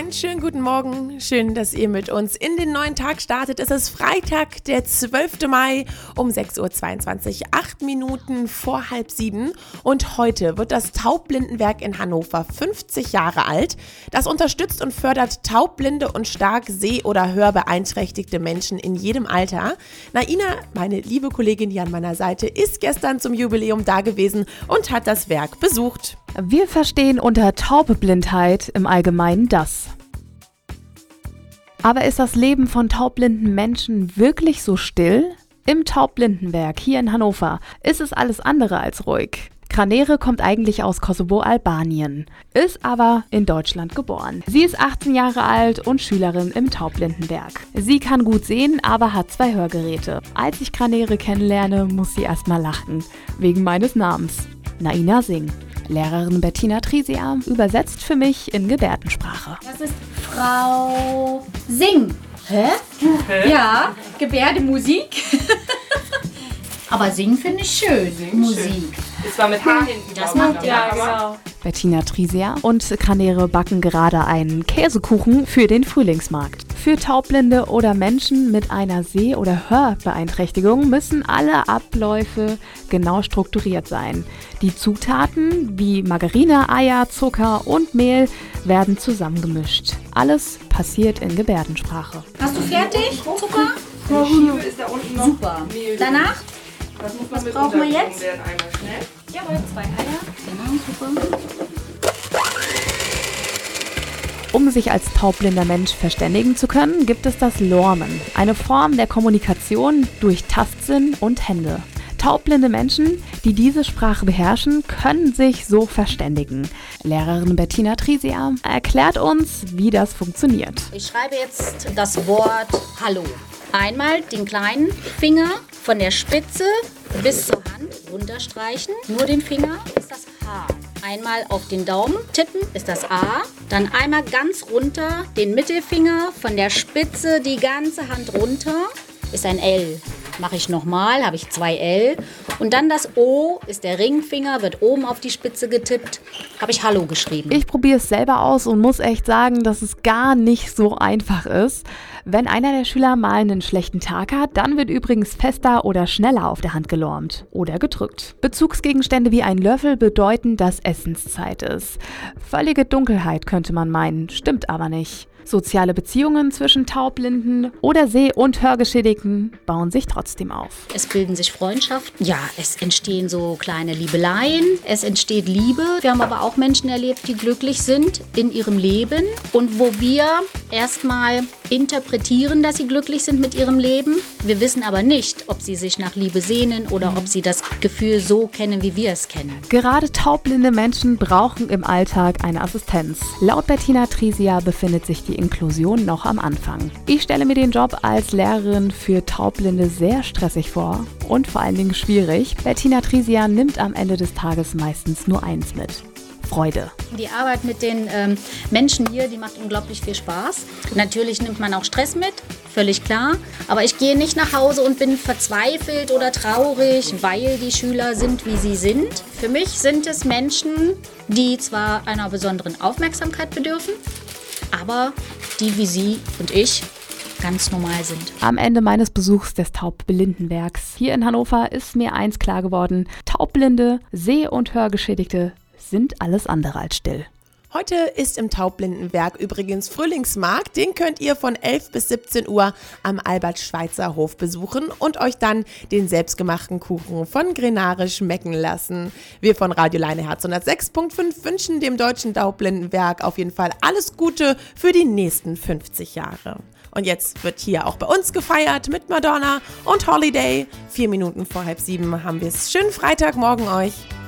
Einen schönen guten Morgen. Schön, dass ihr mit uns in den neuen Tag startet. Es ist Freitag, der 12. Mai um 6.22 Uhr, 8 Minuten vor 6:30. Und heute wird das Taubblindenwerk in Hannover 50 Jahre alt. Das unterstützt und fördert taubblinde und stark seh- oder hörbeeinträchtigte Menschen in jedem Alter. Naina, meine liebe Kollegin hier an meiner Seite, ist gestern zum Jubiläum da gewesen und hat das Werk besucht. Wir verstehen unter Taubblindheit im Allgemeinen das. Aber ist das Leben von taubblinden Menschen wirklich so still? Im Taubblindenwerk hier in Hannover ist es alles andere als ruhig. Kranere kommt eigentlich aus Kosovo, Albanien, ist aber in Deutschland geboren. Sie ist 18 Jahre alt und Schülerin im Taubblindenwerk. Sie kann gut sehen, aber hat 2 Hörgeräte. Als ich Kranere kennenlerne, muss sie erstmal lachen, wegen meines Namens. Naina Singh. Lehrerin Bettina Trisia übersetzt für mich in Gebärdensprache. Das ist Frau Singh. Hä? Ja, Gebärdemusik. Aber singen finde ich schön. Musik. Das war mit Haar hinten. Das macht ja, genau. Bettina Trisia und Kranere backen gerade einen Käsekuchen für den Frühlingsmarkt. Für Taubblinde oder Menschen mit einer Seh- oder Hörbeeinträchtigung müssen alle Abläufe genau strukturiert sein. Die Zutaten wie Margarine, Eier, Zucker und Mehl werden zusammengemischt. Alles passiert in Gebärdensprache. Hast du fertig? Zucker? Die Schiebe ist da unten noch. Super. Mehl. Danach? Das muss man Was mit brauchen wir untergeben jetzt? werden einmal schnell. Jawohl, 2 Eier. Genau, super. Um sich als taubblinder Mensch verständigen zu können, gibt es das Lormen, eine Form der Kommunikation durch Tastsinn und Hände. Taubblinde Menschen, die diese Sprache beherrschen, können sich so verständigen. Lehrerin Bettina Trisia erklärt uns, wie das funktioniert. Ich schreibe jetzt das Wort Hallo. Einmal den kleinen Finger von der Spitze bis zur Hand runterstreichen. Nur den Finger ist das H. Einmal auf den Daumen tippen ist das A. Dann einmal ganz runter den Mittelfinger von der Spitze die ganze Hand runter ist ein L. Mache ich nochmal, habe ich 2 L. Und dann das O ist der Ringfinger, wird oben auf die Spitze getippt. Habe ich Hallo geschrieben. Ich probiere es selber aus und muss echt sagen, dass es gar nicht so einfach ist. Wenn einer der Schüler mal einen schlechten Tag hat, dann wird übrigens fester oder schneller auf der Hand gelormt oder gedrückt. Bezugsgegenstände wie ein Löffel bedeuten, dass Essenszeit ist. Völlige Dunkelheit könnte man meinen, stimmt aber nicht. Soziale Beziehungen zwischen Taubblinden oder Seh- und Hörgeschädigten bauen sich trotzdem auf. Es bilden sich Freundschaften. Ja, es entstehen so kleine Liebeleien. Es entsteht Liebe. Wir haben aber auch Menschen erlebt, die glücklich sind in ihrem Leben und wo wir erstmal interpretieren, dass sie glücklich sind mit ihrem Leben. Wir wissen aber nicht, ob sie sich nach Liebe sehnen oder ob sie das Gefühl so kennen, wie wir es kennen. Gerade taubblinde Menschen brauchen im Alltag eine Assistenz. Laut Bettina Trisia befindet sich die Inklusion noch am Anfang. Ich stelle mir den Job als Lehrerin für Taubblinde sehr stressig vor und vor allen Dingen schwierig. Bettina Trisia nimmt am Ende des Tages meistens nur eins mit: Freude. Die Arbeit mit den Menschen hier, die macht unglaublich viel Spaß. Natürlich nimmt man auch Stress mit, völlig klar. Aber ich gehe nicht nach Hause und bin verzweifelt oder traurig, weil die Schüler sind, wie sie sind. Für mich sind es Menschen, die zwar einer besonderen Aufmerksamkeit bedürfen, aber die wie Sie und ich ganz normal sind. Am Ende meines Besuchs des Taubblindenwerks hier in Hannover ist mir eins klar geworden: Taubblinde, Seh- und Hörgeschädigte sind alles andere als still. Heute ist im Taubblindenwerk übrigens Frühlingsmarkt. Den könnt ihr von 11 bis 17 Uhr am Albert-Schweitzer-Hof besuchen und euch dann den selbstgemachten Kuchen von Grenare schmecken lassen. Wir von Radio Leineherz 106.5 wünschen dem Deutschen Taubblindenwerk auf jeden Fall alles Gute für die nächsten 50 Jahre. Und jetzt wird hier auch bei uns gefeiert mit Madonna und Holiday. 4 Minuten vor 6:30 haben wir es. Schönen Freitagmorgen euch.